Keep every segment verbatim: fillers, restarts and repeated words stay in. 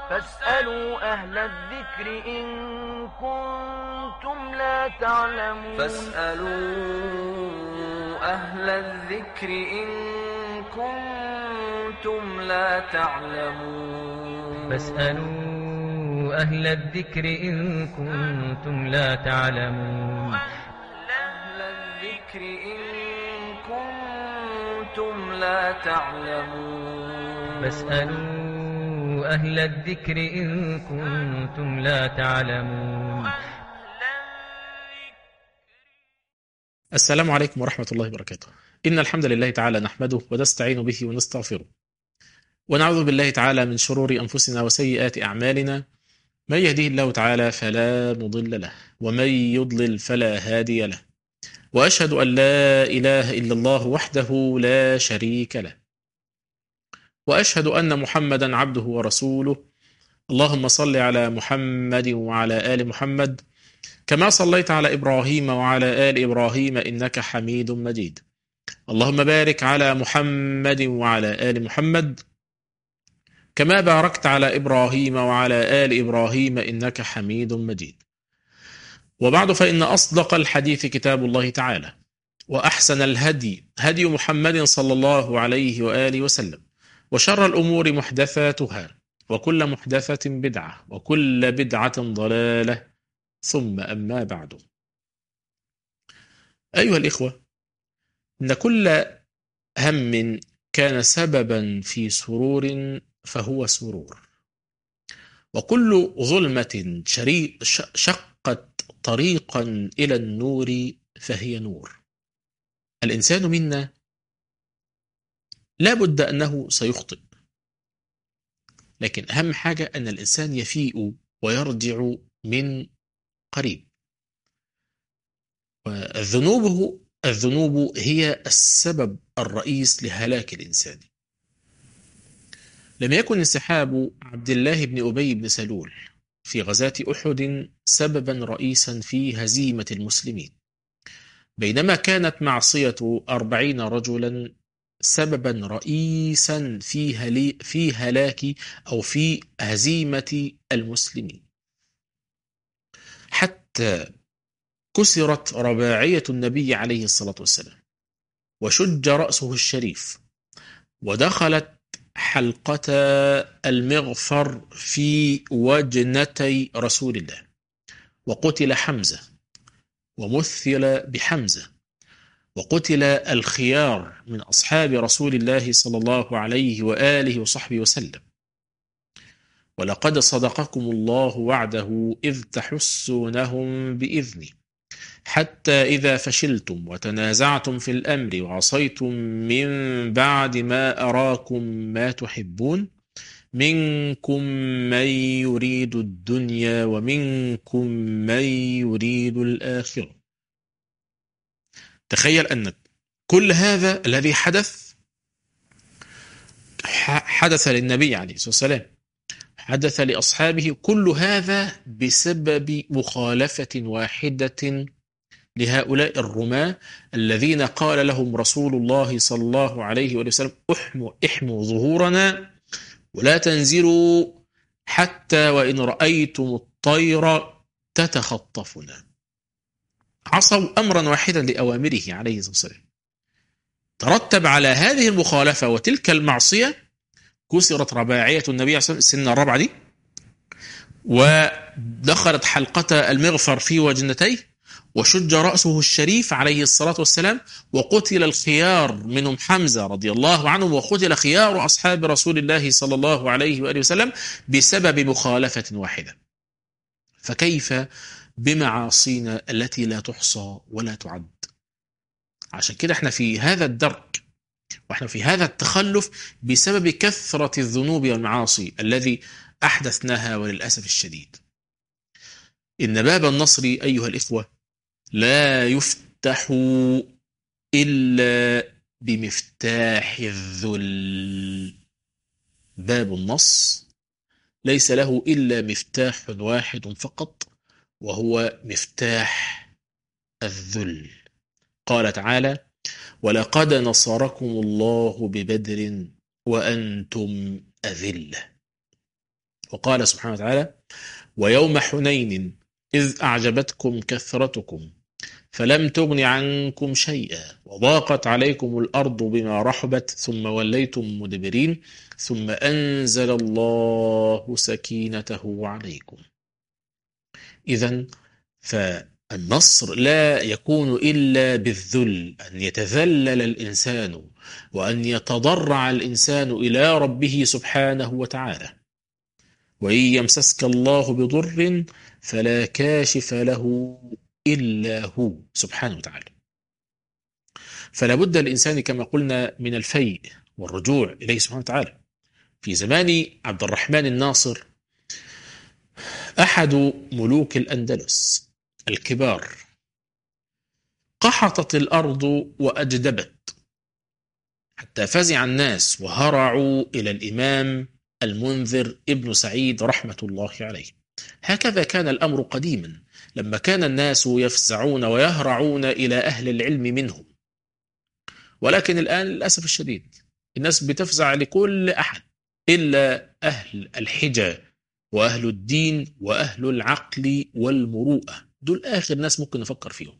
فاسألوا أهل الذكر إن كنتم لا تعلمون فاسألوا أهل الذكر إن كنتم لا تعلمون فاسألوا أهل الذكر إن كنتم لا تعلمون أهل الذكر إن كنتم لا تعلمون فاسألوا أهل الذكر إن كنتم لا تعلمون. السلام عليكم ورحمة الله وبركاته. إن الحمد لله تعالى نحمده ونستعين به ونستغفره، ونعوذ بالله تعالى من شرور أنفسنا وسيئات أعمالنا. من يهده الله تعالى فلا مضل له، ومن يضلل فلا هادي له، وأشهد أن لا إله إلا الله وحده لا شريك له، وأشهد أن محمدا عبده ورسوله. اللهم صل على محمد وعلى آل محمد كما صليت على إبراهيم وعلى آل إبراهيم إنك حميد مجيد. اللهم بارك على محمد وعلى آل محمد كما باركت على إبراهيم وعلى آل إبراهيم إنك حميد مجيد. وبعد، فإن أصدق الحديث كتاب الله تعالى، وأحسن الهدي هدي محمد صلى الله عليه وآله وسلم، وشر الأمور محدثاتها، وكل محدثة بدعة، وكل بدعة ضلالة، ثم أما بعد. أيها الإخوة، إن كل هم كان سببا في سرور فهو سرور، وكل ظلمة شقت طريقا إلى النور فهي نور. الإنسان منا لا بد أنه سيخطئ، لكن أهم حاجة أن الإنسان يفيء ويرجع من قريب. والذنوب الذنوب هي السبب الرئيس لهلاك الإنسان. لم يكن انسحاب عبد الله بن أبي بن سلول في غزاة أحد سببا رئيسا في هزيمة المسلمين، بينما كانت معصية أربعين رجلا سببا رئيسا في هلي في هلاك أو في هزيمة المسلمين، حتى كسرت رباعية النبي عليه الصلاة والسلام، وشج رأسه الشريف، ودخلت حلقة المغفر في وجنتي رسول الله، وقتل حمزة ومثل بحمزة، وقتل الخيار من أصحاب رسول الله صلى الله عليه وآله وصحبه وسلم. ولقد صدقكم الله وعده إذ تحسونهم بإذنه حتى إذا فشلتم وتنازعتم في الأمر وعصيتم من بعد ما أراكم ما تحبون منكم من يريد الدنيا ومنكم من يريد الآخرة. تخيل أن كل هذا الذي حدث حدث للنبي عليه الصلاة والسلام، حدث لأصحابه، كل هذا بسبب مخالفة واحدة لهؤلاء الرماة الذين قال لهم رسول الله صلى الله عليه وسلم: احموا احموا ظهورنا ولا تنزلوا حتى وإن رأيتم الطير تتخطفنا. عصوا أمرا واحدا لأوامره عليه الصلاة والسلام. ترتب على هذه المخالفة وتلك المعصية كسرت رباعية النبي عليه الصلاة والسلام، السنة الرابعة دي، ودخلت حلقة المغفر في وجنتيه، وشج رأسه الشريف عليه الصلاة والسلام، وقتل الخيار منهم حمزة رضي الله عنه، وقتل خيار أصحاب رسول الله صلى الله عليه وآله وسلم بسبب مخالفة واحدة. فكيف بمعاصينا التي لا تحصى ولا تعد؟ عشان كده احنا في هذا الدرك، واحنا في هذا التخلف بسبب كثرة الذنوب والمعاصي الذي أحدثناها، وللأسف الشديد. إن باب النصر أيها الإخوة لا يفتح إلا بمفتاح الذل. باب النصر ليس له إلا مفتاح واحد فقط، وهو مفتاح الذل. قال تعالى: ولقد نصركم الله ببدر وأنتم أذلة. وقال سبحانه وتعالى: ويوم حنين إذ أعجبتكم كثرتكم فلم تغن عنكم شيئا وضاقت عليكم الأرض بما رحبت ثم وليتم مدبرين ثم أنزل الله سكينته عليكم. إذن فالنصر لا يكون إلا بالذل، أن يتذلل الإنسان وأن يتضرع الإنسان إلى ربه سبحانه وتعالى. وإن يمسسك الله بضر فلا كاشف له إلا هو سبحانه وتعالى. فلا بد الإنسان كما قلنا من الفيء والرجوع إليه سبحانه وتعالى. في زمان عبد الرحمن الناصر أحد ملوك الأندلس الكبار قحطت الأرض وأجدبت حتى فزع الناس وهرعوا إلى الإمام المنذر ابن سعيد رحمة الله عليه. هكذا كان الأمر قديما، لما كان الناس يفزعون ويهرعون إلى أهل العلم منهم. ولكن الآن للأسف الشديد الناس بتفزع لكل أحد إلا أهل الحجة وأهل الدين وأهل العقل والمروءة، دول آخر ناس ممكن نفكر فيهم.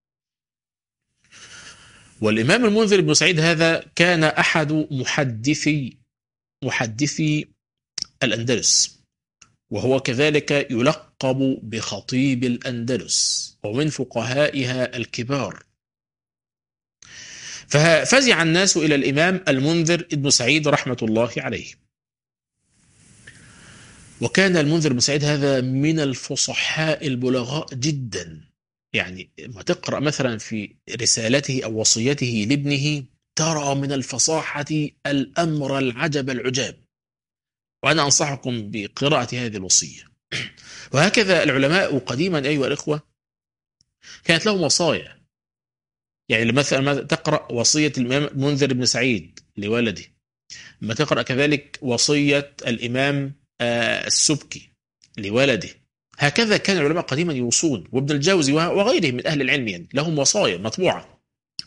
والإمام المنذر بن سعيد هذا كان أحد محدثي محدثي الأندلس، وهو كذلك يلقب بخطيب الأندلس ومن فقهائها الكبار. ففزع الناس إلى الإمام المنذر بن سعيد رحمة الله عليه. وكان المنذر بن سعيد هذا من الفصحاء البلغاء جدا، يعني ما تقرأ مثلا في رسالته أو وصيته لابنه ترى من الفصاحة الأمر العجب العجاب، وأنا أنصحكم بقراءة هذه الوصية. وهكذا العلماء قديما أيها الإخوة كانت لهم وصايا، يعني مثلا تقرأ وصية الإمام المنذر بن سعيد لولده، ما تقرأ كذلك وصية الإمام السبكي لولده. هكذا كان العلماء قديما يوصون، وابن الجوزي وغيره من أهل العلم يعني لهم وصايا مطبوعة.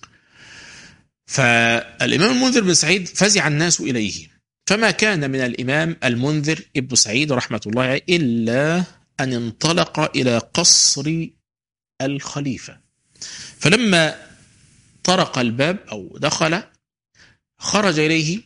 فالإمام المنذر بن سعيد فزع الناس إليه، فما كان من الإمام المنذر ابن سعيد رحمة الله عليه إلا أن انطلق إلى قصر الخليفة. فلما طرق الباب أو دخل خرج إليه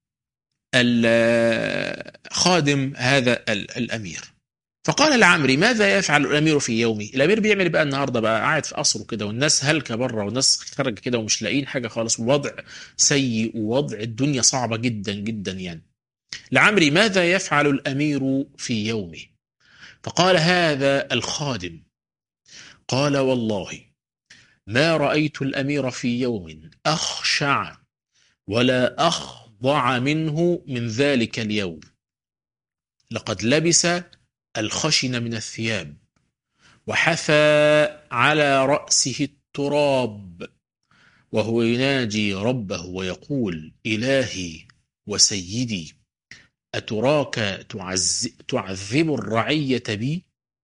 خادم هذا الأمير، فقال لعمري: ماذا يفعل الأمير في يومه؟ الأمير بيعمل بقى النهارده، بقى قاعد في قصره كده والناس هلكة بره والناس خرج كده ومش لاقيين حاجة خالص، ووضع سيء ووضع الدنيا صعبة جدا جدا يعني. لعمري: ماذا يفعل الأمير في يومه؟ فقال هذا الخادم: قال والله ما رأيت الأمير في يوم أخشع ولا أخضع منه من ذلك اليوم، لقد لبس الخشن من الثياب وحثى على رأسه التراب وهو يناجي ربه ويقول: إلهي وسيدي أتراك تعذب الرعية بي؟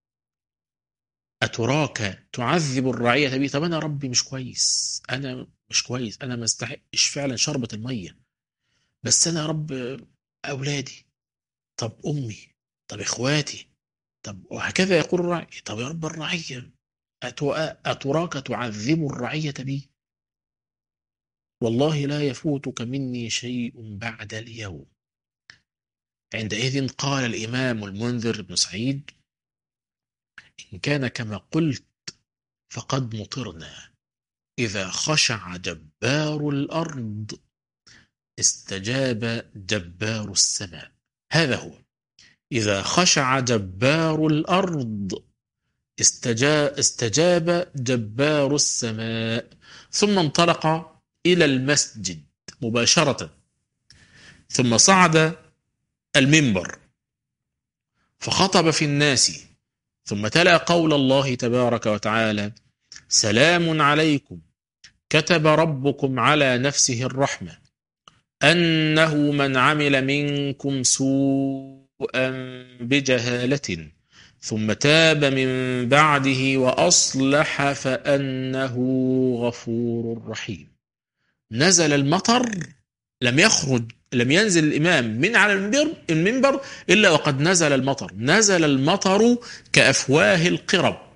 أتراك تعذب الرعية بي؟ طب أنا ربي مش كويس، أنا مش كويس، أنا ما استحقش فعلا شربة المية، بس أنا رب أولادي، طب أمي، طب إخواتي، طب وهكذا يقول الراعي. طب يا رب الرعية أتراك تعذب الرعية بي؟ والله لا يفوتك مني شيء بعد اليوم. عندئذ قال الإمام المنذر بن سعيد: إن كان كما قلت فقد مطرنا، إذا خشع جبار الأرض استجاب جبار السماء. هذا هو، إذا خشع جبار الأرض استجاب, استجاب جبار السماء. ثم انطلق إلى المسجد مباشرة، ثم صعد المنبر فخطب في الناس، ثم تلا قول الله تبارك وتعالى: سلام عليكم كتب ربكم على نفسه الرحمة أنه من عمل منكم سوءا بجهالة ثم تاب من بعده وأصلح فأنه غفور رحيم. نزل المطر، لم يخرج لم ينزل الإمام من على المنبر المنبر إلا وقد نزل المطر، نزل المطر كأفواه القرب.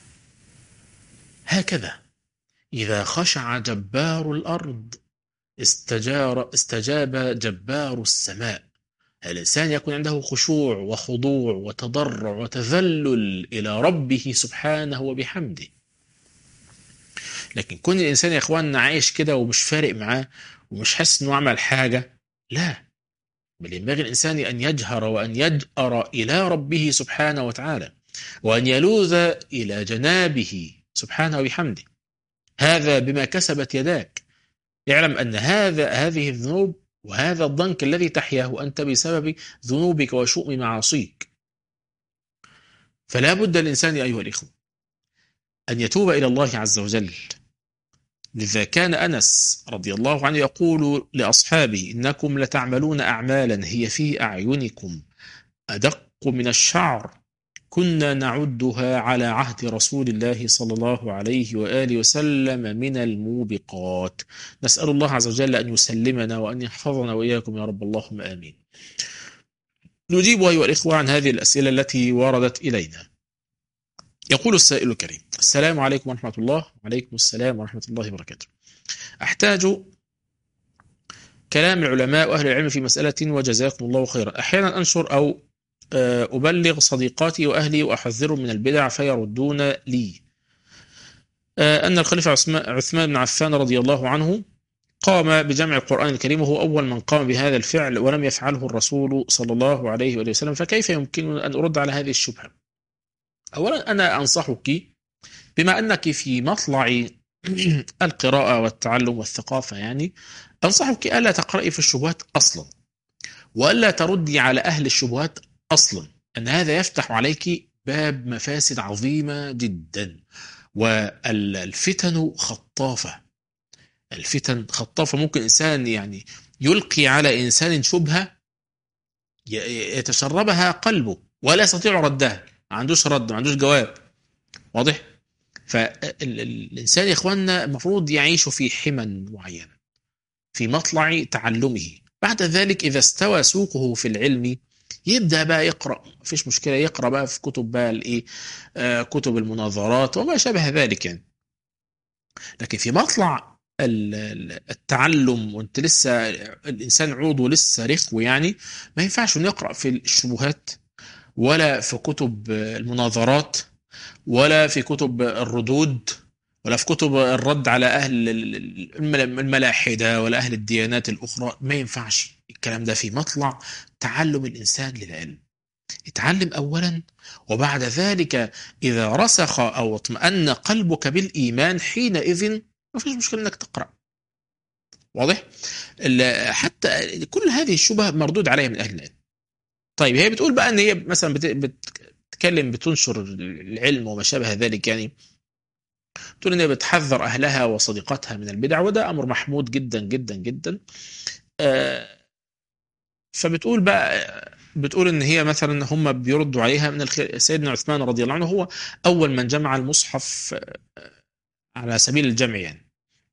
هكذا إذا خشع جبار الأرض استجار استجاب جبار السماء. الإنسان يكون عنده خشوع وخضوع وتضرع وتذلل إلى ربه سبحانه وبحمده. لكن كون الإنسان يا إخواننا عايش كده ومش فارق معاه ومش حاسس إنه عمل حاجة، لا، بل ينبغي الإنسان أن يجهر وأن يجأر إلى ربه سبحانه وتعالى، وأن يلوذ إلى جنابه سبحانه وبحمده. هذا بما كسبت يداك. اعلم أن هذا هذه الذنوب وهذا الضنك الذي تحياه أنت بسبب ذنوبك وشؤم معاصيك. فلا بد الإنسان أيها الإخوة أن يتوب إلى الله عز وجل. لذا كان أنس رضي الله عنه يقول لأصحابه: إنكم لتعملون أعمالا هي في أعينكم أدق من الشعر كنا نعدها على عهد رسول الله صلى الله عليه وآله وسلم من الموبقات. نسأل الله عز وجل أن يسلمنا وأن يحفظنا وإياكم يا رب، اللهم آمين. نجيب أيها الإخوة عن هذه الأسئلة التي وردت إلينا. يقول السائل الكريم: السلام عليكم ورحمة الله. وعليكم السلام ورحمة الله وبركاته. أحتاج كلام العلماء وأهل العلم في مسألة وجزاكم الله خيرا. أحيانا أنشر أو أبلغ صديقاتي وأهلي وأحذرهم من البدع فيردون لي أن الخليفة عثمان بن عفان رضي الله عنه قام بجمع القرآن الكريم وهو أول من قام بهذا الفعل ولم يفعله الرسول صلى الله عليه وآله وسلم، فكيف يمكن أن أرد على هذه الشبهة؟ أولا أنا أنصحك بما أنك في مطلع القراءة والتعلم والثقافة، يعني أنصحك ألا تقرأي في الشبهات أصلا، وألا تردي على أهل الشبهات أصلا، أن هذا يفتح عليك باب مفاسد عظيمة جدا. والفتن خطافة، الفتن خطافة. ممكن إنسان يعني يلقي على إنسان شبهة يتشربها قلبه ولا يستطيع ردها، ما عندوش رد، ما عندوش جواب. واضح؟ فالإنسان يا إخواننا المفروض يعيش في حمى معين في مطلع تعلمه. بعد ذلك إذا استوى سوقه في العلم يبدأ بقى يقرأ، مفيش مشكلة، يقرأ بقى في كتب بقى الإيه آه كتب المناظرات وما شابه ذلك يعني. لكن في مطلع التعلم وانت لسه الإنسان عوضه لسه رخو، يعني ما ينفعش نقرأ في الشبهات ولا في كتب المناظرات ولا في كتب الردود ولا في كتب الرد على أهل الملاحدة ولا أهل الديانات الأخرى. ما ينفعش الكلام ده في مطلع تعلم الإنسان للعلم. اتعلم أولا، وبعد ذلك إذا رسخ أو اطمأن قلبك بالإيمان حينئذ ما فيش مشكلة أنك تقرأ. واضح؟ حتى كل هذه الشبهة مردود عليها من أهل العلم. طيب هي بتقول بقى أن هي مثلا بتتكلم بتنشر العلم وما شابه ذلك، يعني بتقول أن هي بتحذر أهلها وصديقاتها من البدع، وده أمر محمود جدا جدا جدا. آه فبتقول بقى بتقول ان هي مثلا هم بيردوا عليها من الخير. سيدنا عثمان رضي الله عنه هو اول من جمع المصحف على سبيل الجمع يعني.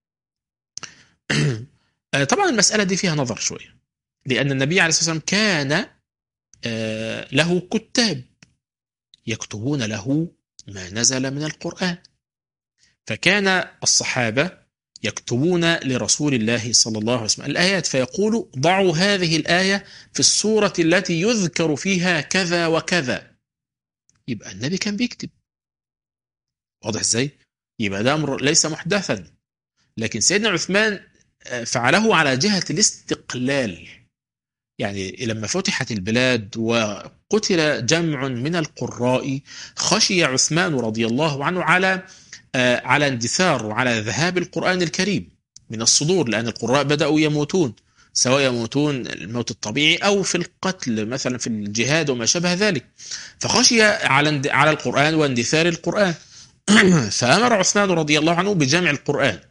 طبعا المسألة دي فيها نظر شوية، لأن النبي عليه الصلاة والسلام كان له كتاب يكتبون له ما نزل من القرآن، فكان الصحابة يكتبون لرسول الله صلى الله عليه وسلم الآيات، فيقول: ضعوا هذه الآية في السورة التي يذكر فيها كذا وكذا. يبقى النبي كان بيكتب. واضح ازاي؟ يبقى ده أمر ليس محدثا. لكن سيدنا عثمان فعله على جهة الاستقلال، يعني لما فتحت البلاد وقتل جمع من القراء خشي عثمان رضي الله عنه على على اندثار وعلى ذهاب القرآن الكريم من الصدور، لأن القراء بدأوا يموتون، سواء يموتون الموت الطبيعي أو في القتل مثلا في الجهاد وما شابه ذلك. فخشي على على القرآن واندثار القرآن فأمر عثمان رضي الله عنه بجمع القرآن،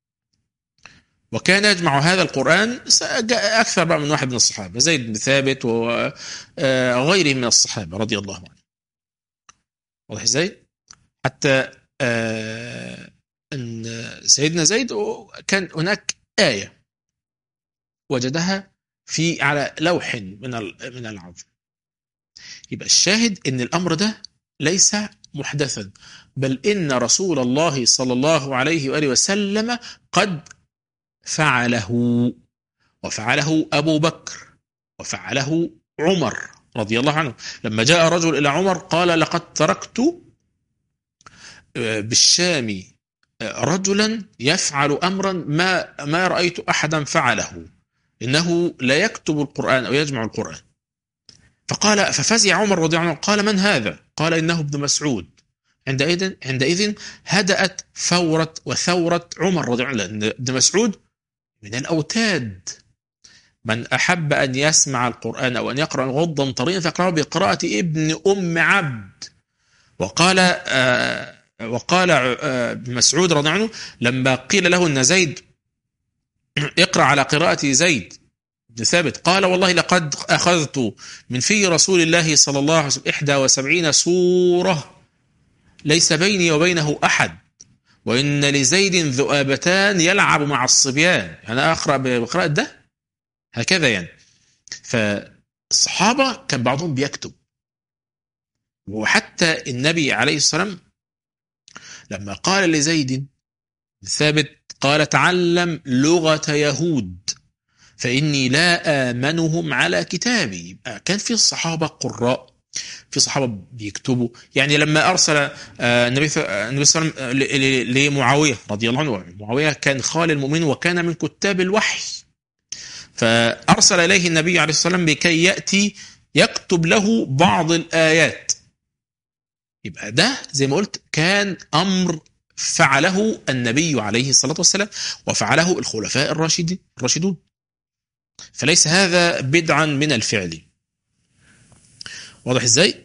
وكان يجمع هذا القرآن أكثر بقى من واحد من الصحابة، زيد بن ثابت وغيره من الصحابة رضي الله عنه. واضح ازاي؟ حتى آه أن سيدنا زيد كان هناك آية وجدها في على لوح من من العظم. يبقى الشاهد ان الامر ده ليس محدثا، بل ان رسول الله صلى الله عليه واله وسلم قد فعله، وفعله ابو بكر، وفعله عمر رضي الله عنه. لما جاء رجل الى عمر قال: لقد تركت بالشام رجلا يفعل امرا ما ما رايت احدا فعله، انه لا يكتب القران او يجمع القران. فقال ففزع عمر رضي الله عنه، قال: من هذا؟ قال: انه ابن مسعود. عندئذ عندئذ هدأت فورة وثورة عمر رضي الله عنه، لأن ابن مسعود من الأوتاد، من أحب أن يسمع القرآن أو أن يقرأ غضا طريا فقرأه بقراءة ابن أم عبد. وقال آه وقال آه ابن مسعود رضي الله عنه لما قيل له أن زيد اقرأ على قراءة زيد بن ثابت، قال: والله لقد أخذت من في رسول الله صلى الله عليه وسلم إحدى وسبعين سورة ليس بيني وبينه أحد، وإن لزيد ذؤابتان يلعب مع الصبيان. أنا أقرأ بقراءة ده هكذا يعني. فالصحابة كان بعضهم بيكتب، وحتى النبي عليه الصلاة والسلام لما قال لزيد ثابت قال: تعلم لغة يهود فإني لا آمنهم على كتابي. كان في الصحابة قراء، في صحابة بيكتبوا. يعني لما أرسل النبي صلى الله عليه وسلم لمعاوية رضي الله عنه، معاوية كان خال المؤمن وكان من كتاب الوحي، فأرسل إليه النبي عليه الصلاة والسلام لكي يأتي يكتب له بعض الآيات. يبقى ده زي ما قلت كان أمر فعله النبي عليه الصلاة والسلام، وفعله الخلفاء الراشدين الراشدون، فليس هذا بدعا من الفعل. واضح ازاي؟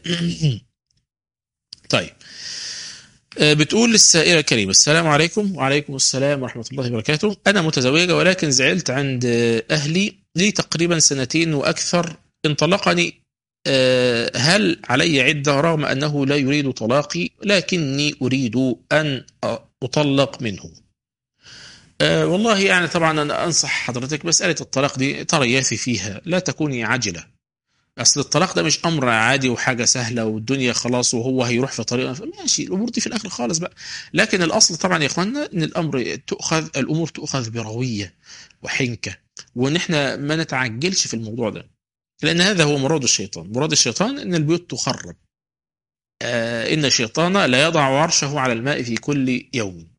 طيب، بتقول السائلة الكريمة: السلام عليكم. وعليكم السلام ورحمة الله وبركاته. أنا متزوجة ولكن زعلت عند أهلي لي تقريبا سنتين وأكثر، انطلقني، هل علي عدة رغم أنه لا يريد طلاقي لكني أريد أن أطلق منه؟ أه والله يعني طبعا أنا أنصح حضرتك مسألة الطلاق دي تريافي فيها، لا تكوني عاجلة. أصل الطلاق ده مش أمر عادي وحاجة سهلة والدنيا خلاص وهو هيروح في طريقه، ماشي الأمور دي في الآخر خالص بقى. لكن الأصل طبعا يا إخواننا إن الأمر تؤخذ الأمور تؤخذ بروية وحنكة، وإن إحنا ما نتعجلش في الموضوع ده، لأن هذا هو مراد الشيطان. مراد الشيطان إن البيوت تخرب. آه إن الشيطان لا يضع عرشه على الماء في كل يوم.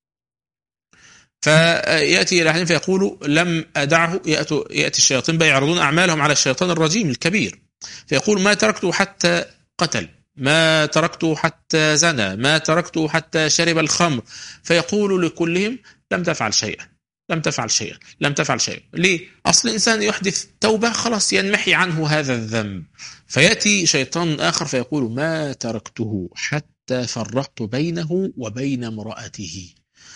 فيأتي الأحيان فيقول لم أدعه، يأتي الشياطين بيعرضون أعمالهم على الشيطان الرجيم الكبير، فيقول ما تركته حتى قتل، ما تركته حتى زنى، ما تركته حتى شرب الخمر، فيقول لكلهم لم تفعل شيئا، لم تفعل شيئا، لم تفعل شيئا. ليه؟ أصل الإنسان يحدث توبة خلاص ينمحي عنه هذا الذنب. فيأتي شيطان آخر فيقول ما تركته حتى فرقت بينه وبين امرأته.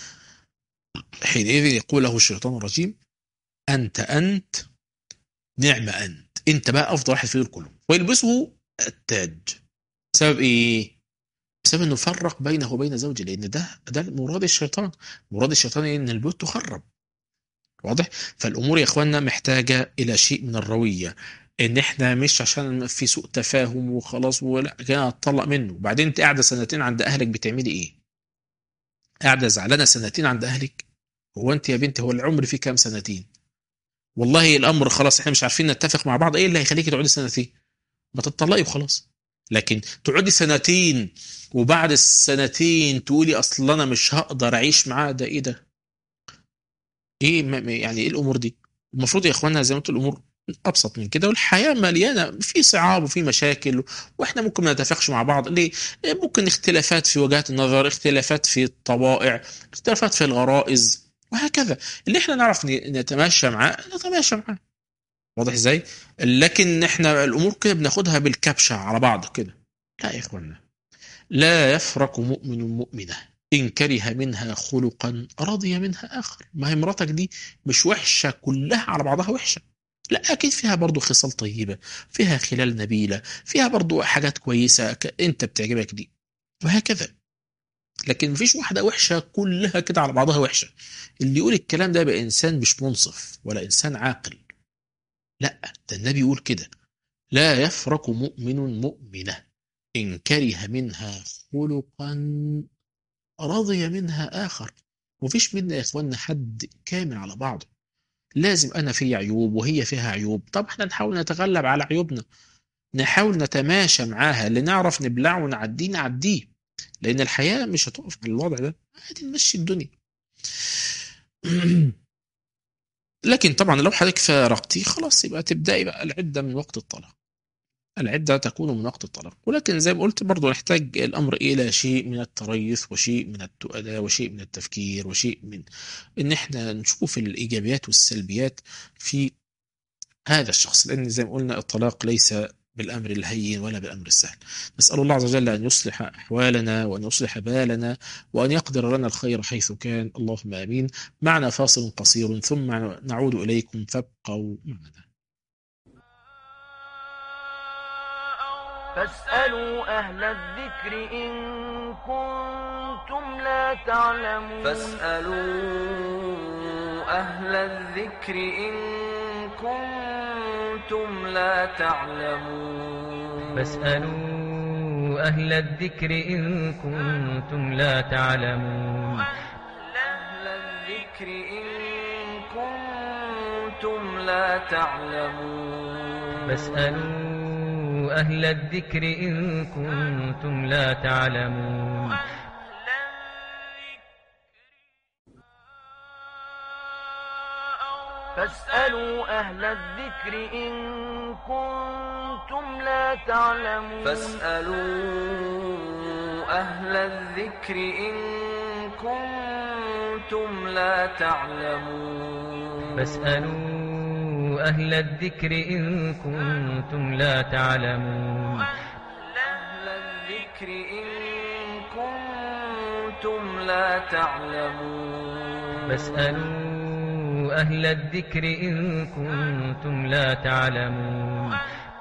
حينئذ يقول له الشيطان الرجيم أنت أنت نعم أنت، أنت بقى أفضل واحد في دول كلهم، ويلبسه التاج. بسبب إيه؟ بسبب أنه فرق بينه وبين زوجه، لأن ده ده مراد الشيطان. مراد الشيطان إن البيوت تخرب. واضح؟ فالأمور يا إخواننا محتاجة إلى شيء من الروية، إن إحنا مش عشان في سوء تفاهم وخلاص ولا كان أطلق منه. وبعدين أنت قاعدة سنتين عند أهلك بتعملي إيه؟ قاعدة زعلانة سنتين عند أهلك؟ هو أنت يا بنتي هو العمر فيه كام سنتين؟ والله الأمر خلاص إحنا مش عارفين نتفق مع بعض، إيه اللي هيخليكي تقعدي سنتين؟ ما تطلقي وخلاص. لكن تقعدي سنتين وبعد السنتين تقولي أصل أنا مش هقدر أعيش معاه، ده إيه ده؟ إيه يعني إيه الأمور دي؟ المفروض يا إخواننا زي ما قلت الأمور أبسط من كده، والحياة مليانة في صعاب وفي مشاكل، وإحنا ممكن ما نتفقش مع بعض. ليه؟ ممكن اختلافات في وجهات النظر، اختلافات في الطبائع، اختلافات في الغرائز وهكذا. اللي احنا نعرف نتماشى معاه نتماشى معاه. واضح ازاي؟ لكن احنا الامور كده بناخدها بالكبشة على بعض كده. لا يا اخوانا، لا يفرق مؤمن مؤمنة ان كره منها خلقا رضي منها اخر. ما هي مراتك دي مش وحشة كلها على بعضها وحشة، لا اكيد فيها برضو خصال طيبة، فيها خلال نبيلة، فيها برضو حاجات كويسة انت بتعجبك دي وهكذا. لكن مفيش واحدة وحشة كلها كده على بعضها وحشة. اللي يقول الكلام ده بقى إنسان مش منصف ولا إنسان عاقل. لا، ده النبي يقول كده: لا يفرق مؤمن مؤمنة إن كره منها خلقا رضي منها آخر. مفيش منا يا إخواننا حد كامل على بعضه، لازم أنا في عيوب وهي فيها عيوب. طب احنا نحاول نتغلب على عيوبنا، نحاول نتماشى معاها، اللي نعرف نبلعه ونعديه نعديه، لأن الحياة مش هتقف على الوضع ده، عادي نمشي الدنيا. لكن طبعا لو حضرتك فارقتي خلاص، يبقى تبدأي بقى العدة من وقت الطلاق. العدة تكون من وقت الطلاق، ولكن زي ما قلت برضو نحتاج الأمر إلى شيء من التريث وشيء من التؤدى وشيء من التفكير وشيء من إن إحنا نشوف الإيجابيات والسلبيات في هذا الشخص، لأن زي ما قلنا الطلاق ليس بالأمر الهين ولا بالأمر السهل. نسأل الله عز وجل أن يصلح أحوالنا وأن يصلح بالنا وأن يقدر لنا الخير حيث كان، اللهم آمين. معنا فاصل قصير ثم نعود إليكم، فابقوا معنا. فاسألوا أهل الذكر إن كنتم لا تعلمون فاسألوا أهل الذكر إن كنتم لا تعلمون فاسألوا أهل الذكر إن كنتم لا تعلمون أهل الذكر إن كنتم لا تعلمون فاسألوا أهل الذكر إن كنتم لا تعلمون فاسألوا أهل الذكر إن كنتم لا تعلمون فاسألوا أهل الذكر إن كنتم لا تعلمون فاسألوا أهل الذكر إن كنتم لا تعلمون أهل الذكر إن كنتم لا تعلمون فاسألوا أهل الذكر إن كنتم لا تعلمون.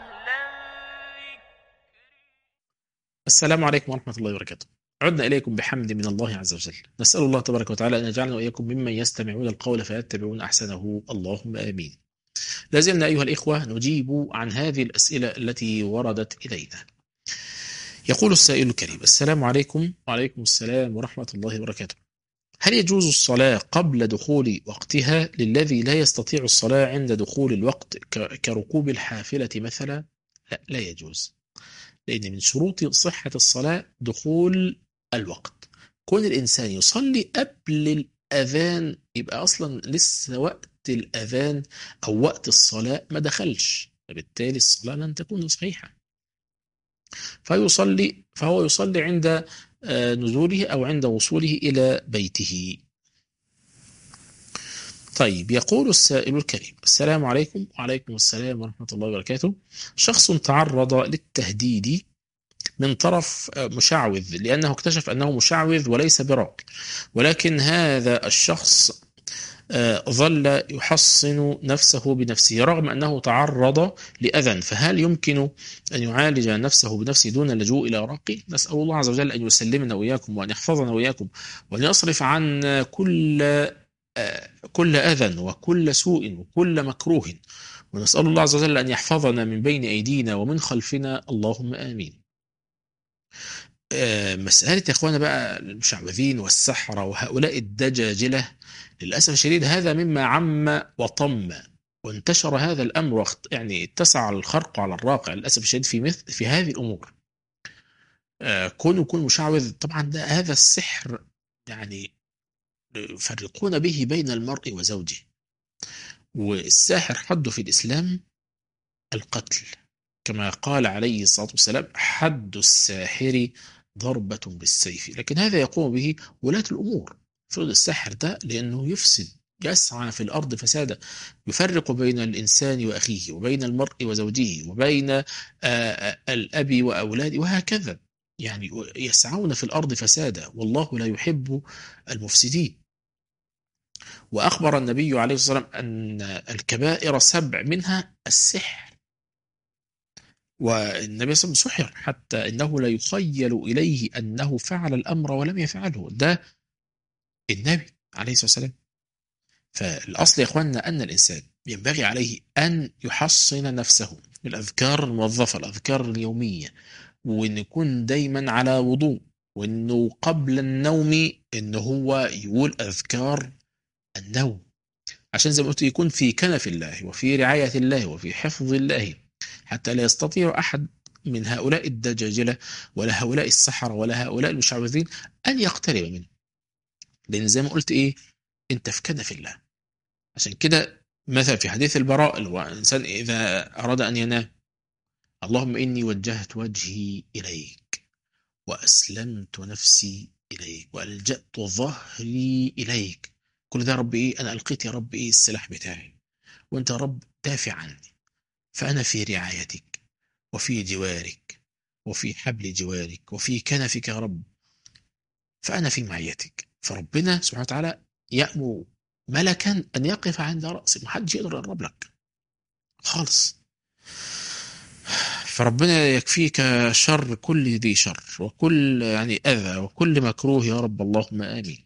السلام عليكم ورحمة الله وبركاته. عدنا إليكم بحمد من الله عز وجل. نسأل الله تبارك وتعالى أن يجعلنا وإياكم ممن يستمعون القول فيتبعون أحسنه، اللهم آمين. لازلنا أيها الإخوة نجيب عن هذه الأسئلة التي وردت إلينا. يقول السائل الكريم: السلام عليكم. وعليكم السلام ورحمة الله وبركاته. هل يجوز الصلاة قبل دخول وقتها للذي لا يستطيع الصلاة عند دخول الوقت كركوب الحافلة مثلا؟ لا، لا يجوز، لأن من شروط صحة الصلاة دخول الوقت. كون الإنسان يصلي قبل الأذان يبقى أصلا لسه وقت الأذان أو وقت الصلاة ما دخلش، فبالتالي الصلاة لن تكون صحيحة. فيصلي فهو يصلي عند نزوله أو عند وصوله إلى بيته. طيب، يقول السائل الكريم: السلام عليكم. وعليكم السلام ورحمة الله وبركاته. شخص تعرض للتهديد من طرف مشعوذ لأنه اكتشف أنه مشعوذ وليس براق، ولكن هذا الشخص ظل يحصن نفسه بنفسه رغم أنه تعرض لأذى، فهل يمكن أن يعالج نفسه بنفسه دون اللجوء إلى راقي؟ نسأل الله عز وجل أن يسلمنا وإياكم وأن يحفظنا وإياكم وأن يصرف عنا كل كل أذى وكل سوء وكل مكروه، ونسأل الله عز وجل أن يحفظنا من بين أيدينا ومن خلفنا، اللهم آمين. مسألة يا إخوانا بقى المشعوذين والسحرة وهؤلاء الدجاجلة، للأسف الشديد هذا مما عم وطم وانتشر هذا الأمر، يعني اتسع الخرق على الراقع للأسف الشديد في مثل في هذه الأمور. كون يكون مشعوذ طبعا ده هذا السحر، يعني يفرقون به بين المرء وزوجه، والساحر حده في الإسلام القتل، كما قال عليه الصلاة والسلام: حد الساحر ضربة بالسيف. لكن هذا يقوم به ولاة الأمور. فرض الساحر ده لأنه يفسد، يسعى في الأرض فسادا، يفرق بين الإنسان وأخيه وبين المرء وزوجه وبين الأب وأولاده وهكذا، يعني يسعون في الأرض فسادا، والله لا يحب المفسدين. وأخبر النبي عليه الصلاة والسلام أن الكبائر سبع منها السحر، والنبي صلى الله عليه وسلم سحر حتى إنه لا يخيل إليه أنه فعل الأمر ولم يفعله، ده النبي عليه الصلاة والسلام. فالأصل يا إخواننا أن الإنسان ينبغي عليه أن يحصن نفسه بالأذكار الموظفة، الأذكار اليومية، وأن يكون دايما على وضوء، وأنه قبل النوم أنه هو يقول أذكار النوم، عشان زي ما قلت يكون في كنف الله وفي رعاية الله وفي حفظ الله، حتى لا يستطيع أحد من هؤلاء الدجاجلة ولا هؤلاء السحرة ولا هؤلاء المشعوذين أن يقترب منه، لأن زي ما قلت إيه، أنت في كنف الله. عشان كده مثلا في حديث البراء، اللي هو الإنسان إذا أراد أن ينام: اللهم إني وجهت وجهي إليك وأسلمت نفسي إليك وألجأت ظهري إليك. كل ده رب إيه؟ أنا ألقيت يا رب إيه السلاح بتاعي، وأنت يا رب دافع عني، فأنا في رعايتك وفي جوارك وفي حبل جوارك وفي كنفك يا رب، فأنا في معيتك. فربنا سبحانه وتعالى يأمر ملكا أن يقف عند رأسك، محدش يقدر يقرب لك خالص. فربنا يكفيك شر كل ذي شر وكل يعني أذى وكل مكروه يا رب، اللهم آمين.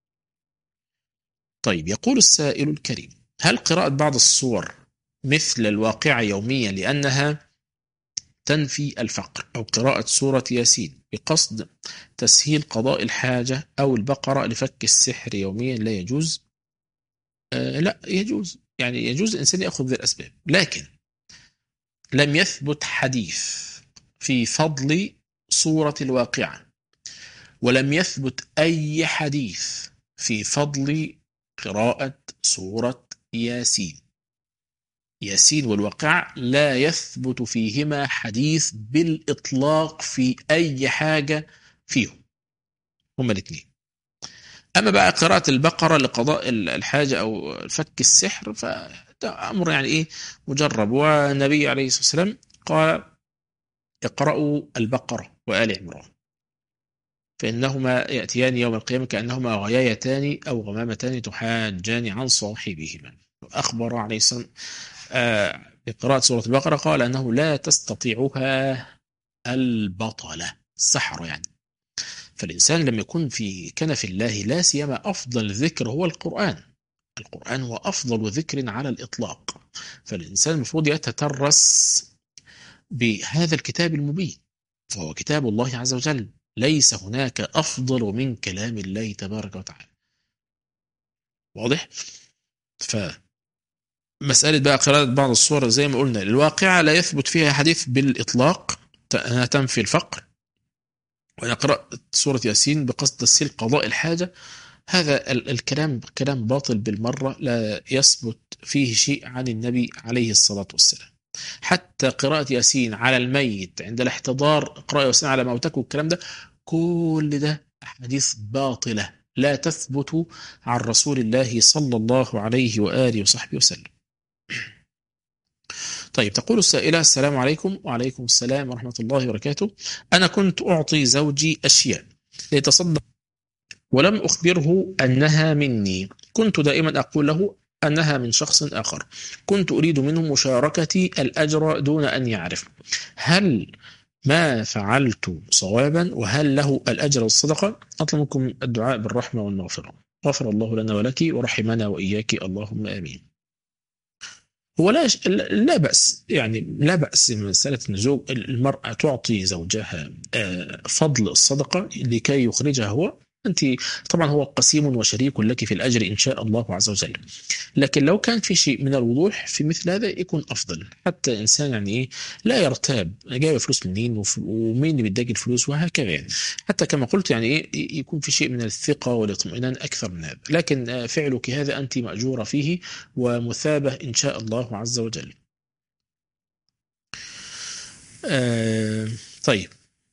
طيب، يقول السائل الكريم: هل قراءة بعض الصور مثل الواقعة يوميا لأنها تنفي الفقر، أو قراءة سورة ياسين بقصد تسهيل قضاء الحاجة، أو البقرة لفك السحر يوميا لا يجوز؟ آه لا يجوز، يعني يجوز الإنسان يأخذ ذي الأسباب، لكن لم يثبت حديث في فضل سورة الواقعة، ولم يثبت أي حديث في فضل قراءة سورة ياسين. ياسين والواقعة لا يثبت فيهما حديث بالإطلاق في أي حاجة فيهم هما الاثنين. أما بقى قراءة البقرة لقضاء الحاجة أو فك السحر فده أمر يعني إيه مجرب، والنبي عليه الصلاة والسلام قال: اقرأوا البقرة وآل عمران فإنهما يأتيان يوم القيامة كأنهما غيايتان أو غمامتان تحاجان عن صاحبهما. أخبر عليه الصلاة والسلام بقراءة سورة البقرة قال أنه لا تستطيعها البطلة، السحرة يعني. فالإنسان لما يكون في كنف الله، لا سيما أفضل ذكر هو القرآن، القرآن هو أفضل ذكر على الإطلاق، فالإنسان المفروض يتترس بهذا الكتاب المبين، فهو كتاب الله عز وجل، ليس هناك أفضل من كلام الله تبارك وتعالى. واضح؟ فمسألة بقى قراءة بعض الصور زي ما قلنا الواقعة لا يثبت فيها حديث بالإطلاق أنها تنفي الفقر، وأنا قرأت سورة ياسين بقصد تسهيل قضاء الحاجة، هذا الكلام كلام باطل بالمرة، لا يثبت فيه شيء عن النبي عليه الصلاة والسلام. حتى قراءة ياسين على الميت عند الاحتضار، قراءة ياسين على موتك والكلام ده، كل ده أحاديث باطلة لا تثبت عن رسول الله صلى الله عليه وآله وصحبه وسلم. طيب، تقول السائلة: السلام عليكم. وعليكم السلام ورحمة الله وبركاته. أنا كنت أعطي زوجي أشياء ليتصدق ولم أخبره أنها مني، كنت دائما أقول له أنها من شخص آخر، كنت أريد منه مشاركتي الأجر دون أن يعرف، هل ما فعلت صوابا؟ وهل له الأجر والصدقة؟ أطلب منكم الدعاء بالرحمة والمغفرة، غفر الله لنا ولك ورحمنا وإياك، اللهم آمين. هو لا لا بأس، يعني لا بأس مسألة أن زوج المرأة تعطي زوجها فضل الصدقة لكي يخرجها هو، أنت طبعا هو قسيم وشريك لك في الأجر إن شاء الله عز وجل، لكن لو كان في شيء من الوضوح في مثل هذا يكون أفضل، حتى إنسان يعني إيه لا يرتاب جايب فلوس منين ومين اللي بيداك الفلوس وهكذا يعني. حتى كما قلت يعني إيه يكون في شيء من الثقة والاطمئنان أكثر من هذا، لكن فعلك هذا أنت مأجورة فيه ومثابة إن شاء الله عز وجل. آه طيب،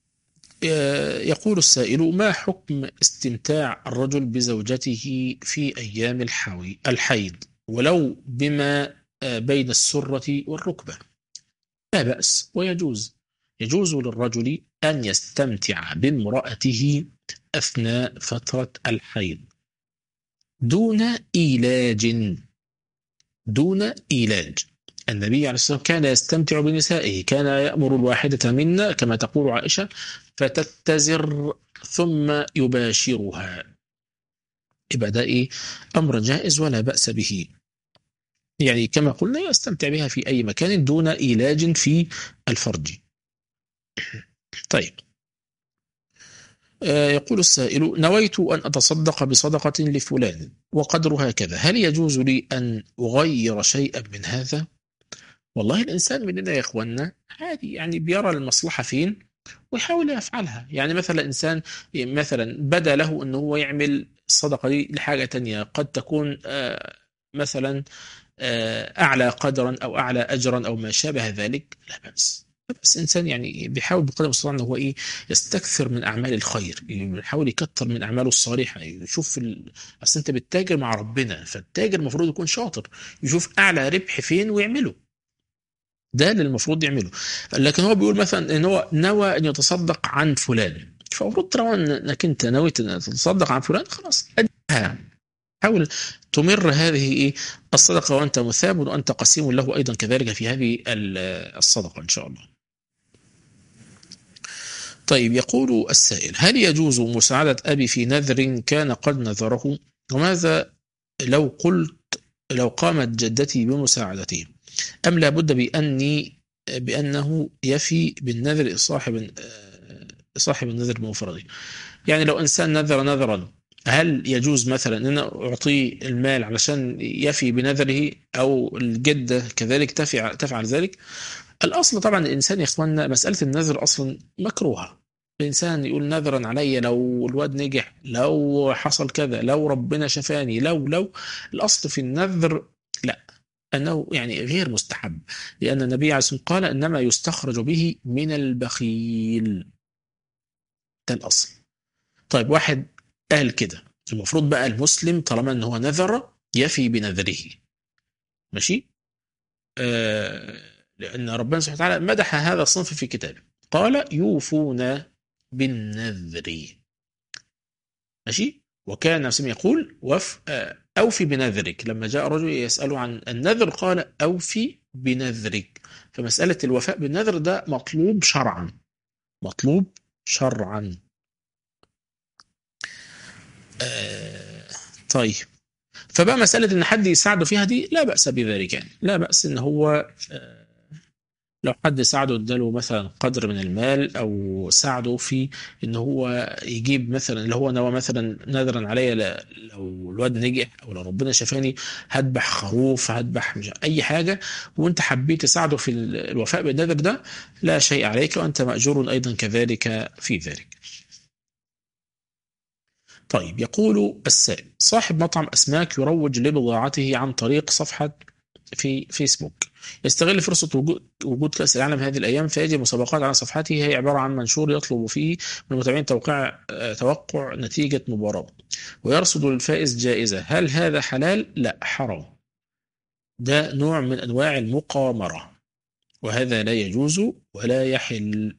يقول السائل: ما حكم استمتاع الرجل بزوجته في أيام الحيض ولو بما بين السرة والركبة؟ لا بأس ويجوز، يجوز للرجل أن يستمتع بامرأته أثناء فترة الحيض دون إيلاج، دون إيلاج. النبي عليه الصلاة والسلام كان يستمتع بنسائه، كان يأمر الواحدة منا كما تقول عائشة فتتزر ثم يباشرها، يبقى ده إيه أمر جائز ولا بأس به. يعني كما قلنا يستمتع بها في أي مكان دون إيلاج في الفرج. طيب، آه، يقول السائل: نويت أن أتصدق بصدقة لفلان وقدرها كذا، هل يجوز لي أن أغير شيئا من هذا؟ والله الإنسان مننا يا إخواننا عادي، يعني بيرى المصلحة فين ويحاول يفعلها. يعني مثلا إنسان مثلا بدا له أنه هو يعمل الصدقة دي لحاجة تانية قد تكون آه، مثلا آه، أعلى قدرا أو أعلى أجرا أو ما شابه ذلك، لا بأس. بس إنسان يعني بيحاول بقدر المستطاع أنه هو إيه يستكثر من أعمال الخير، يحاول يكتر من أعماله الصالحة، يشوف ال... أصل أنت بتتاجر مع ربنا، فالتاجر المفروض يكون شاطر، يشوف أعلى ربح فين ويعمله، ده اللي المفروض يعمله. لكن هو بيقول مثلا ان هو نوى ان يتصدق عن فلان، فالمفروض طالما انك انت نويت ان تتصدق عن فلان خلاص ادها، حاول تمر هذه ايه الصدقه وانت مثاب وانت قسيم له ايضا كذلك في هذه الصدقه ان شاء الله. طيب، يقول السائل: هل يجوز مساعده ابي في نذر كان قد نذره؟ وماذا لو قلت لو قامت جدتي بمساعدته، أم لا بد بأني بأنه يفي بالنذر صاحب صاحب النذر بمفرده؟ يعني لو إنسان نذر نذرا، هل يجوز مثلا أن أنا أعطيه المال علشان يفي بنذره، أو الجدة كذلك تفعل تفعل ذلك؟ الأصل طبعا الإنسان يا إخواننا مسألة النذر أصلا مكروهة. الإنسان يقول نذرا علي لو الواد نجح، لو حصل كذا، لو ربنا شفاني، لو لو الأصل في النذر لا، أنه يعني غير مستحب، لأن النبي عليه الصلاة والسلام قال: إنما يستخرج به من البخيل. ده الأصل. طيب، واحد قال كده، المفروض بقى المسلم طالما أنه هو نذر يفي بنذره، ماشي؟ آه لأن ربنا سبحانه وتعالى مدح هذا الصنف في كتابه، قال: يوفون بالنذر، ماشي؟ وكان نفسه يقول: وف آه أوفي بنذرك. لما جاء رجل يسأله عن النذر قال: أوفي بنذرك. فمسألة الوفاء بالنذر ده مطلوب شرعا، مطلوب شرعا. آه طيب، فبقى مسألة إن حد يساعده فيها دي لا بأس بذلك، يعني لا بأس إن هو آه لو حد ساعده اداله مثلا قدر من المال، او ساعده في ان هو يجيب مثلا اللي هو نوى مثلا نذرا عليا لو الواد نجح، او لو ربنا شفاني هذبح خروف، هذبح مش اي حاجه، وانت حبيت تساعده في الوفاء بالنذر ده، لا شيء عليك، وانت مأجور ايضا كذلك في ذلك. طيب، يقول السائل: صاحب مطعم اسماك يروج لبضاعته عن طريق صفحه في فيسبوك، يستغل فرصة وجود وجود كأس العالم هذه الأيام، فيجري مسابقات على صفحته، هي عبارة عن منشور يطلب فيه من المتابعين توقيع توقع نتيجة مباراة، ويرصد للفائز جائزة. هل هذا حلال؟ لا، حرام. ده نوع من أنواع المقامرة، وهذا لا يجوز ولا يحل.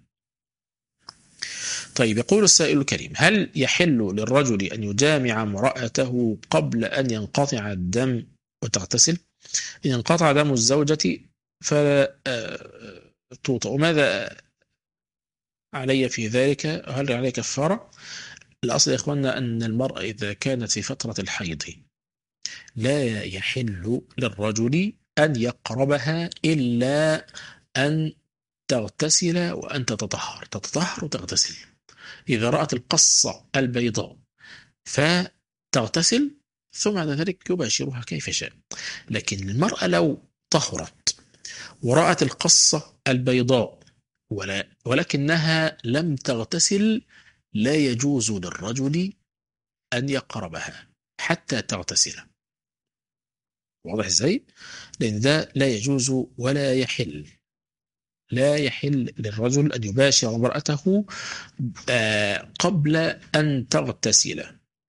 طيب، يقول السائل الكريم: هل يحل للرجل أن يجامع امرأته قبل أن ينقطع الدم وتغتسل؟ إن انقطع دم الزوجة فلا توطأ، وماذا علي في ذلك؟ هل علي كفارة؟ الأصل يا إخواننا أن المرأة إذا كانت في فترة الحيض لا يحل للرجل أن يقربها إلا أن تغتسل وأن تتطهر، تتطهر وتغتسل. إذا رأت القصة البيضاء فتغتسل، ثم بعد ذلك يباشرها كيف شاء. لكن المرأة لو طهرت ورأت القصة البيضاء ولا ولكنها لم تغتسل، لا يجوز للرجل أن يقربها حتى تغتسل. واضح ازاي؟ لأن ده لا يجوز ولا يحل، لا يحل للرجل أن يباشر امرأته قبل أن تغتسل.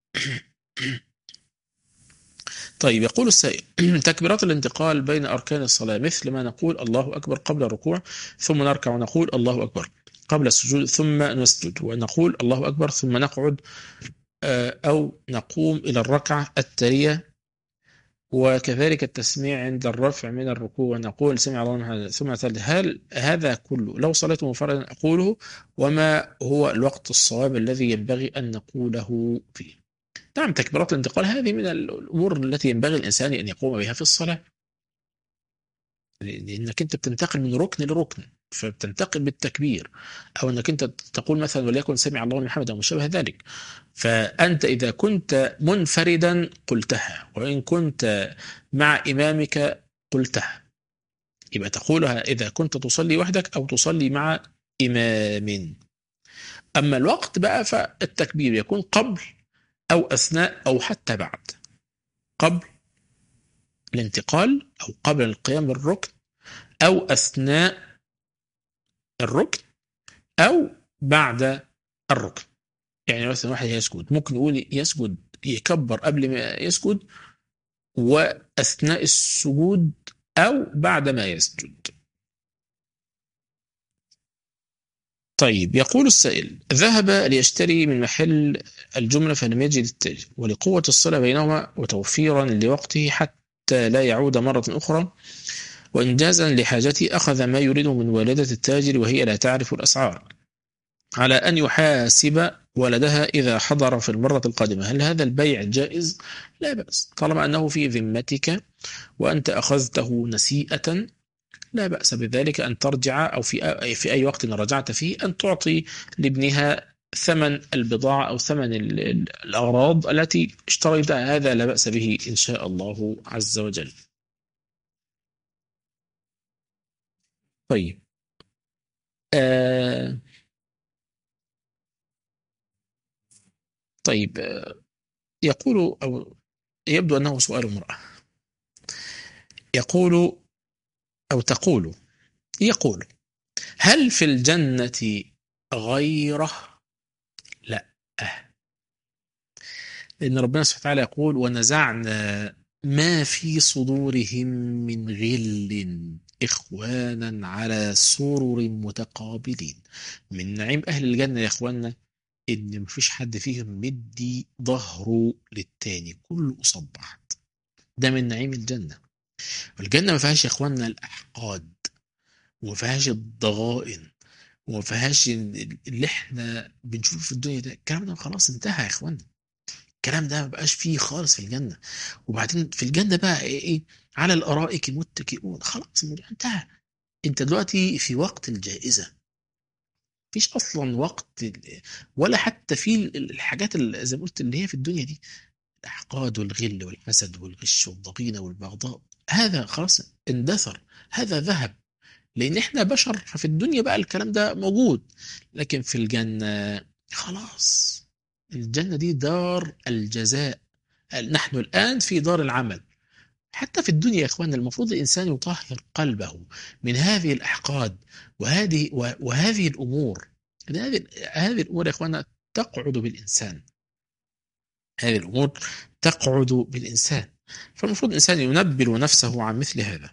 طيب، يقول السائل: تكبيرات الانتقال بين أركان الصلاة مثل ما نقول الله أكبر قبل الركوع، ثم نركع ونقول الله أكبر قبل السجود، ثم نسجد ونقول الله أكبر، ثم نقعد أو نقوم إلى الركعة التالية، وكذلك التسميع عند الرفع من الركوع ونقول سمع الله لمن حمده، ثم نسجد. هل هذا كله لو صليت منفردا أقوله؟ وما هو الوقت الصواب الذي ينبغي أن نقوله فيه؟ نعم، تكبيرات الانتقال هذه من الأمور التي ينبغي الإنسان أن يقوم بها في الصلاة، لانك انت بتنتقل من ركن لركن، فبتنتقل بالتكبير، او انك انت تقول مثلا وليكن سمع الله لمن حمده او ما شابه ذلك. فانت اذا كنت منفردا قلتها، وان كنت مع امامك قلتها. يبقى تقولها اذا كنت تصلي وحدك او تصلي مع امام. اما الوقت بقى فالتكبير يكون قبل او اثناء او حتى بعد، قبل الانتقال او قبل القيام بالركن او اثناء الركن او بعد الركن. يعني مثلا واحد يسجد ممكن يقول يسجد يكبر قبل ما يسجد واثناء السجود او بعد ما يسجد. طيب، يقول السائل: ذهب ليشتري من محل الجملة فلم يجد التاجر، ولقوة الصلة بينهما وتوفيرا لوقته حتى لا يعود مرة أخرى وإنجازا لحاجته، أخذ ما يريده من والدة التاجر وهي لا تعرف الأسعار، على أن يحاسب ولدها إذا حضر في المرة القادمة. هل هذا البيع جائز؟ لا بأس، طالما أنه في ذمتك وأنت أخذته نسيئة، لا بأس بذلك أن ترجع، أو في في أي وقت رجعت فيه أن تعطي لابنها ثمن البضاعة أو ثمن الأغراض التي اشتريتها، هذا لا بأس به إن شاء الله عز وجل. طيب، آه طيب آه يقول، أو يبدو أنه سؤال امرأة، يقول أو تقول يقول: هل في الجنة غيره؟ لا، لأن ربنا سبحانه وتعالى يقول: ونزعنا ما في صدورهم من غل إخوانا على سرر متقابلين. من نعيم أهل الجنة يا إخوانا إن مفيش حد فيهم مدي ظهره للتاني، كله قصاد بعض. ده من نعيم الجنة. والجنة ما فيهاش يا إخوانا الأحقاد، وما فيهاش الضغائن، وما فيهاش اللي احنا بنشوفه في الدنيا ده. الكلام ده خلاص انتهى يا إخوانا، الكلام ده ما بقاش فيه خالص في الجنة. وبعدين في الجنة بقى ايه, إيه؟ على الأرائك متكئون، خلاص الموضوع انتهى. انت دلوقتي في وقت الجائزة، مفيش اصلا وقت ولا حتى في الحاجات اللي زي ما قلت اللي هي في الدنيا دي، الاحقاد والغل والحسد والغش والضغينة والبغضاء، هذا خلاص اندثر، هذا ذهب. لان احنا بشر، ففي الدنيا بقى الكلام ده موجود، لكن في الجنة خلاص. الجنة دي دار الجزاء، نحن الآن في دار العمل. حتى في الدنيا يا إخوان المفروض الإنسان يطهر قلبه من هذه الأحقاد وهذه وهذه الأمور. هذه هذه الأمور يا إخوان تقعد بالإنسان، هذه الأمور تقعد بالإنسان، فالمفروض الإنسان ينبل نفسه عن مثل هذا.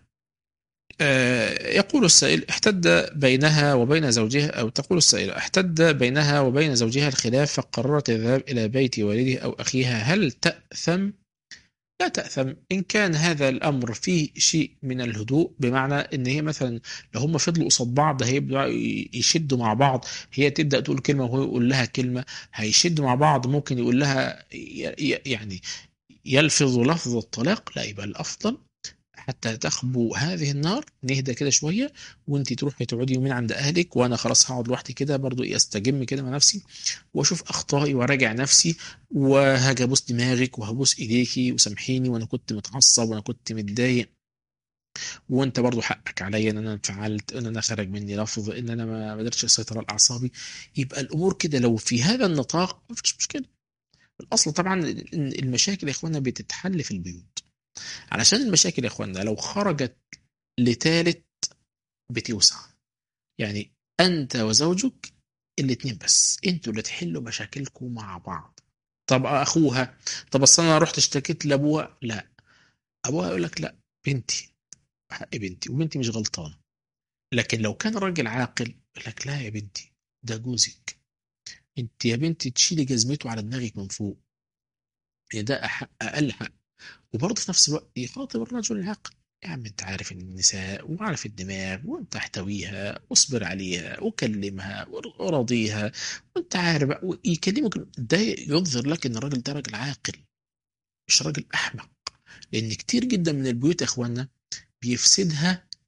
يقول السائل: احتد بينها وبين زوجها، أو تقول السائلة: احتد بينها وبين زوجها الخلاف فقررت الذهاب إلى بيت والده أو أخيها، هل تأثم؟ لا تأثم إن كان هذا الأمر فيه شيء من الهدوء، بمعنى إن هي مثلا لو هم فضلوا قصاد بعض هيبدأوا يشدوا مع بعض، هي تبدأ تقول كلمة وهو يقول لها كلمة، هيشدوا مع بعض، ممكن يقول لها يعني يلفظ لفظ الطلاق. لا، يبقى الأفضل حتى تخبو هذه النار نهدى كده شوية، وانت تروحي تقعدي يومين عند اهلك، وانا خلاص هقعد لوحدي كده برضو استجم كده مع نفسي واشوف اخطائي وراجع نفسي، وهاجي ابوس دماغك وهبوس ايديكي وسامحيني، وانا كنت متعصب وانا كنت متضايق، وانت برضو حقك عليا ان انا انفعلت، ان انا خرج مني لفظ، ان انا ما قدرتش اسيطر على اعصابي. يبقى الامور كده لو في هذا النطاق مفيش مشكلة. الاصل طبعا المشاكل يا اخوانا بتتحل في البيوت، علشان المشاكل يا اخوانا لو خرجت لثالث بتوسع. يعني انت وزوجك الاتنين بس، انتوا اللي تحلوا مشاكلكم مع بعض. طب اخوها، طب اصل انا رحت اشتكيت لابوها، لا، ابوها يقول لك لا بنتي، حق بنتي وبنتي مش غلطانه. لكن لو كان راجل عاقل يقول لك لا يا بنتي ده جوزك، انت يا بنتي تشيلي جزمته على دماغك من فوق، يعني ده أحق اقل حق. وبرضه في نفس الوقت يخاطب الرجل العاقل: يا عم انت عارف النساء وعارف الدماغ، وانت احتويها واصبر عليها وكلمها وراضيها، وانت عارف يكلمك. ده يظهر لك ان الراجل ده راجل عاقل مش راجل احمق. لان كتير جدا من البيوت يا اخوانا بيفسدها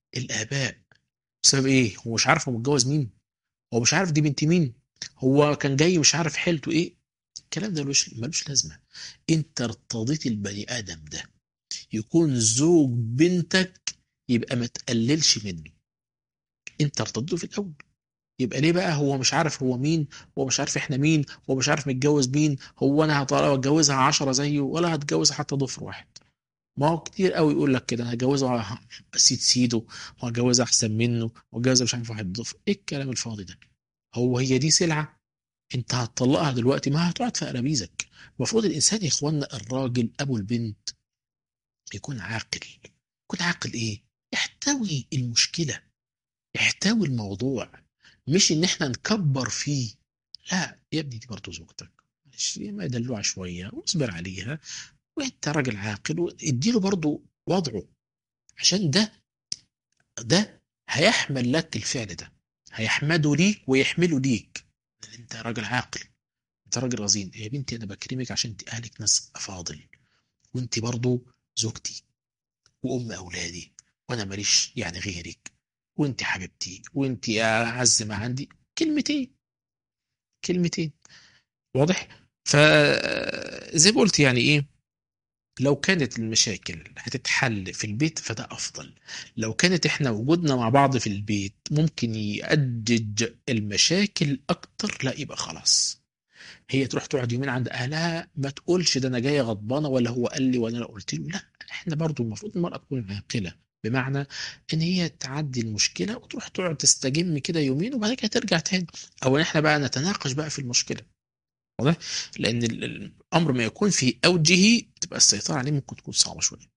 الآباء. بسبب إيه؟ هو مش عارف هو متجوز مين، هو مش عارف دي بنت مين، هو كان جاي مش عارف حيلته إيه. الكلام ده ملوش ملوش لازمة. أنت ارتضيت البني آدم ده يكون زوج بنتك، يبقى ما تقللش منه. أنت ارتضيته في الأول، يبقى ليه بقى هو مش عارف هو مين، هو مش عارف احنا مين، هو مش عارف متجوز مين، هو انا هتجوزها عشرة زيه ولا هتجوزها حتى ضفر واحد؟ ما هو كتير قوي يقول لك كده، انا هجوزها سيد سيده، وهجوزها احسن منه، وهجوزها مش عارف واحد ضفر. ايه الكلام الفاضي ده؟ هو هي دي سلعة؟ انت هتطلقها دلوقتي ما هتقعد في قرابيزك. المفروض الانسان يا اخوانا، الراجل ابو البنت يكون عاقل. يكون عاقل ايه؟ يحتوي المشكلة، يحتوي الموضوع، مش ان احنا نكبر فيه. لا يا ابني، دي برضه زوجتك، معلش ما يدلوها شويه واصبر عليها، وانت راجل عاقل واديله برضه وضعه، عشان ده ده هيحمل لك الفعل ده، هيحمده ليك ويحمله ليك. انت راجل عاقل، انت راجل رزين. يا بنتي انا بكرمك عشان انت اهلك ناس افاضل، وانت برضه زوجتي وام اولادي، وانا ماليش يعني غيرك، وانت حبيبتي، وانت اعز ما عندي. كلمتين كلمتين واضح. فزي ما قلت يعني ايه، لو كانت المشاكل هتتحل في البيت فده افضل. لو كانت احنا وجودنا مع بعض في البيت ممكن يأجج المشاكل اكتر، لا يبقى خلاص، هي تروح تقعد يومين عند اهلها، ما تقولش ده انا جايه غضبانه ولا هو قال لي وانا لا قلت له. لا، احنا برضو المفروض المرأة تكون عاقله، بمعنى ان هي تعدي المشكله وتروح تقعد تستجم كده يومين وبعد كده ترجع تاني، او ان احنا بقى نتناقش بقى في المشكله. واضح؟ لان ال- الامر ما يكون في اوجه تبقى السيطره عليه ممكن تكون صعبه شويه.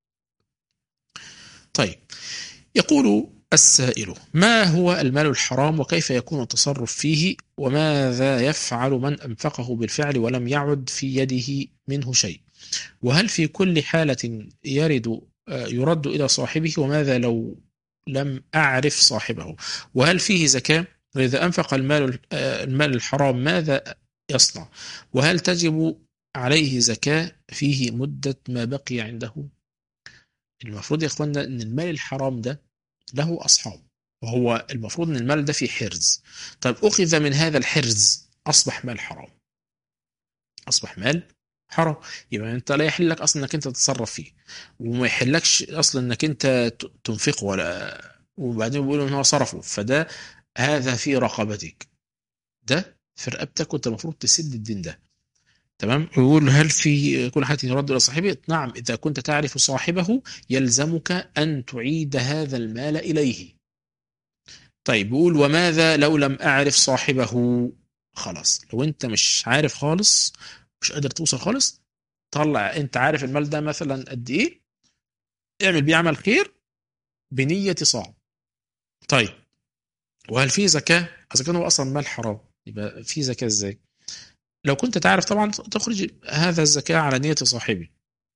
طيب، يقول السائل: ما هو المال الحرام، وكيف يكون التصرف فيه، وماذا يفعل من أنفقه بالفعل ولم يعد في يده منه شيء، وهل في كل حالة يرد آه، يرد إلى صاحبه، وماذا لو لم أعرف صاحبه، وهل فيه زكاة، وإذا أنفق المال آه، المال الحرام ماذا يصنع، وهل تجب عليه زكاة فيه مدة ما بقي عنده؟ المفروض يا إخوانا أن المال الحرام ده له أصحاب، وهو المفروض أن المال ده فيه حرز. طيب أخذ من هذا الحرز أصبح مال حرام، أصبح مال حرام، يبقى أنت لا يحل لك أصلا أنك أنت تتصرف فيه، وما يحلكش أصلا أنك أنت ت- تنفقه، ولا وبعدين بيقولوا أن هو صرفه، فده هذا في رقبتك، ده في رقبتك، وأنت المفروض تسد الدين ده. تمام. يقول: هل في كل حد يرد إلى صاحبه؟ نعم، إذا كنت تعرف صاحبه يلزمك أن تعيد هذا المال إليه. طيب، يقول: وماذا لو لم أعرف صاحبه؟ خلاص، لو أنت مش عارف خالص، مش قادر توصل خالص، طلع أنت عارف المال ده مثلا قد إيه، اعمل بيه عمل خير بنية صاع. طيب، وهل في زكاة؟ إذا كان هو أصلا مال حرام يبقى في زكاة إزاي؟ لو كنت تعرف طبعا تخرج هذا الزكاة على نية صاحبه.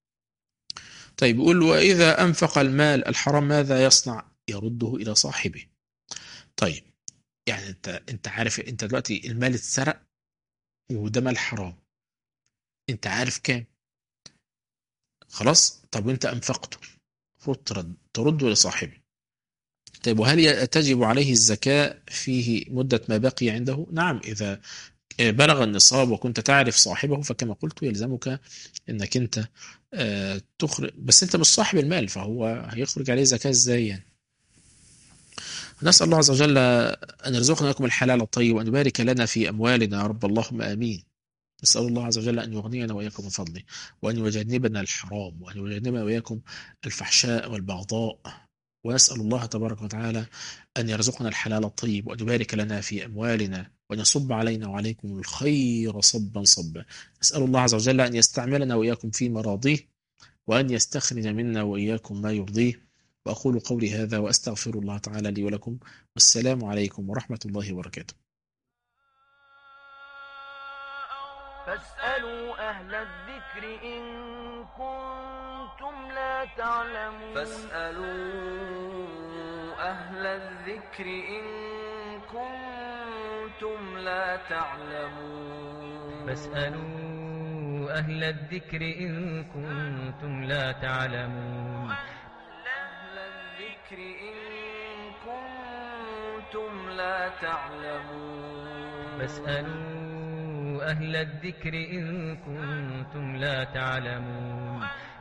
طيب، يقول: وإذا أنفق المال الحرام ماذا يصنع؟ يرده إلى صاحبه. طيب، يعني أنت أنت عارف أنت دلوقتي المال اتسرق وده مال حرام، أنت عارف كام؟ خلاص. طب وأنت أنفقته، المفروض ترد ترده لصاحبه. طيب، وهل ي- تجب عليه الزكاة فيه مدة ما بقي عنده؟ نعم، إذا بلغ النصاب وكنت تعرف صاحبه فكما قلت يلزمك انك انت آه، تخرج، بس انت مش صاحب المال فهو هيخرج عليه زكاة ازاي يعني؟ نسأل الله عز وجل أن يرزقنا لكم الحلال الطيب، وأن يبارك لنا في أموالنا يا رب، اللهم آمين. نسأل الله عز وجل أن يغنينا وإياكم من فضله، وأن يجنبنا الحرام، وأن يجنبنا وإياكم الفحشاء والبغضاء. ونسأل الله تبارك وتعالى أن يرزقنا الحلال الطيب، وأن يبارك لنا في أموالنا، وأن يصب علينا وعليكم الخير صبا صبا. نسأل الله عز وجل أن يستعملنا وإياكم في مراضيه، وأن يستخرج منا وإياكم ما يرضيه. وأقول قولي هذا وأستغفر الله تعالى لي ولكم، والسلام عليكم ورحمة الله وبركاته. فاسألوا أهل الذكر إن كنتم لا تعلمون فاسألوا أهل الذكر إن كنتم لا تعلمون فاسألوا أهل الذكر إن كنتم لا تعلمون أهل الذكر إن لا تعلمون فاسألوا أهل الذكر إن كنتم لا تعلمون